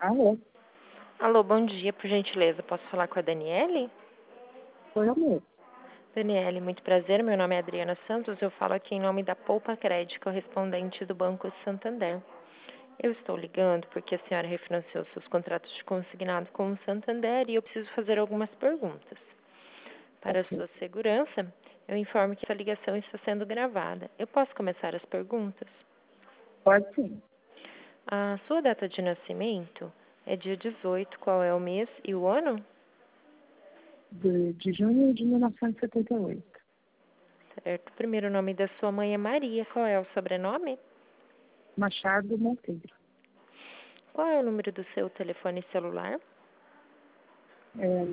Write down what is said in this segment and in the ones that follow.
Alô, Alô, bom dia, por gentileza. Posso falar com a Daniele? foi eu mesmo. Daniele, muito prazer. Meu nome é Adriana Santos. Eu falo aqui em nome da Poupa Crédito, correspondente do Banco Santander. Eu estou ligando porque a senhora refinanciou seus contratos de consignado com o Santander e eu preciso fazer algumas perguntas. Para a Ok, sua segurança, eu informo que essa ligação está sendo gravada. Eu posso começar as perguntas? pode sim. A sua data de nascimento é dia 18. Qual é o mês e o ano? De junho de 1978. Certo. O primeiro nome da sua mãe é Maria. Qual é o sobrenome? Machado Monteiro. Qual é o número do seu telefone celular? É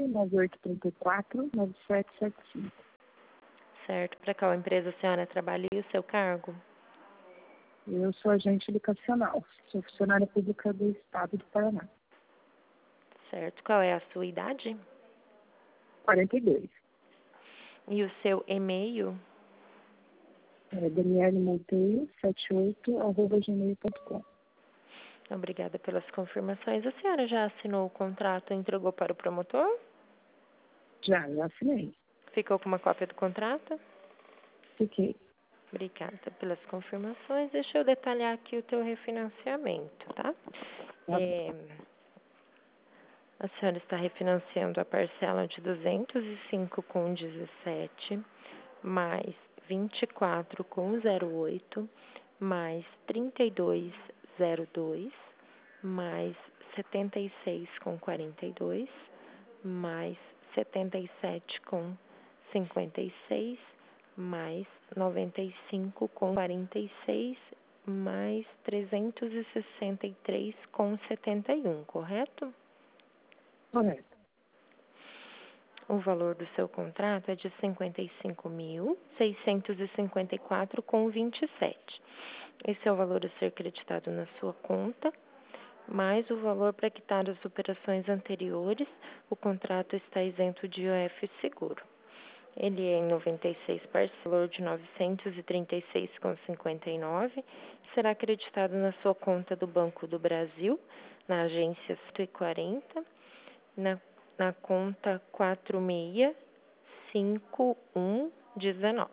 99834-9775. Certo. Para qual empresa a senhora trabalha e o seu cargo? Eu sou agente educacional. Sou funcionária pública do Estado do Paraná. Certo. Qual é a sua idade? 42. E o seu e-mail? Daniele Monteiro, 78, @gmail.com. Obrigada pelas confirmações. A senhora já assinou o contrato e entregou para o promotor? Já assinei. Ficou com uma cópia do contrato? Fiquei. Obrigada pelas confirmações. Deixa eu detalhar aqui o teu refinanciamento, tá? Tá bom. A senhora está refinanciando a parcela de 205,17, mais 24,08, mais 32,02, mais 76,42, mais 77,56, mais 95,46, mais 363,71, correto? Correto. O valor do seu contrato é de R$ 55.654,27. Esse é o valor a ser creditado na sua conta, mais o valor para quitar as operações anteriores. O contrato está isento de IOF seguro. Ele é em 96 parcelas, valor de R$ 936,59. Será acreditado na sua conta do Banco do Brasil, na agência 140, na conta 465119.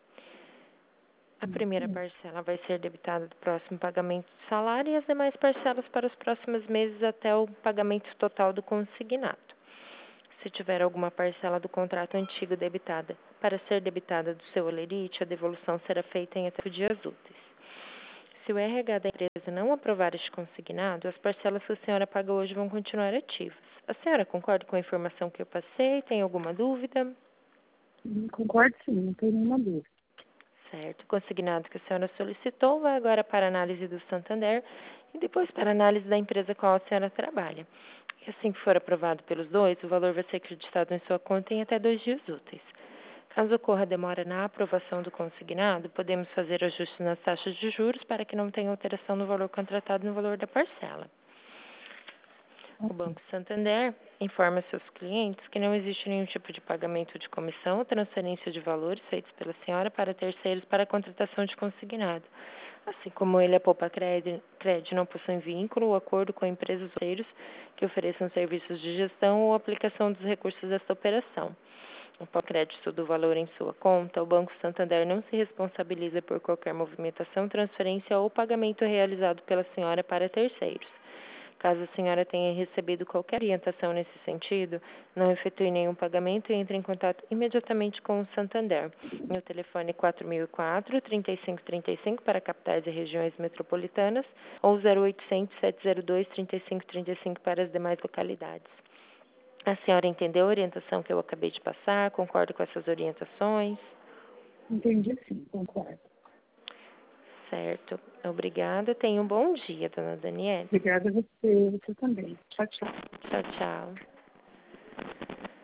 A primeira parcela vai ser debitada do próximo pagamento do salário e as demais parcelas para os próximos meses até o pagamento total do consignado. Se tiver alguma parcela do contrato antigo debitada para ser debitada do seu holerite, a devolução será feita em até dias úteis. Se o RH da empresa não aprovar este consignado, as parcelas que a senhora paga hoje vão continuar ativas. A senhora concorda com a informação que eu passei? Tem alguma dúvida? Concordo sim, não tenho nenhuma dúvida. Certo. O consignado que a senhora solicitou vai agora para a análise do Santander e depois para a análise da empresa com a qual a senhora trabalha. E assim que for aprovado pelos dois, o valor vai ser acreditado em sua conta em até 2 dias úteis. Caso ocorra demora na aprovação do consignado, podemos fazer ajustes nas taxas de juros para que não tenha alteração no valor contratado no valor da parcela. O Banco Santander informa seus clientes que não existe nenhum tipo de pagamento de comissão ou transferência de valores feitos pela senhora para terceiros para a contratação de consignado. Assim como ele, a Poupa Crédito não possui vínculo ou acordo com empresas ou terceiros que ofereçam serviços de gestão ou aplicação dos recursos desta operação. Após o crédito do valor em sua conta, o Banco Santander não se responsabiliza por qualquer movimentação, transferência ou pagamento realizado pela senhora para terceiros. Caso a senhora tenha recebido qualquer orientação nesse sentido, não efetue nenhum pagamento e entre em contato imediatamente com o Santander. Meu telefone é 4004-3535 para capitais e regiões metropolitanas ou 0800-702-3535 para as demais localidades. A senhora entendeu a orientação que eu acabei de passar? Concorda com essas orientações? Entendi sim, concordo. Certo. Obrigada. Tenha um bom dia, dona Daniela. Obrigada a você também. Tchau, tchau. Tchau, tchau.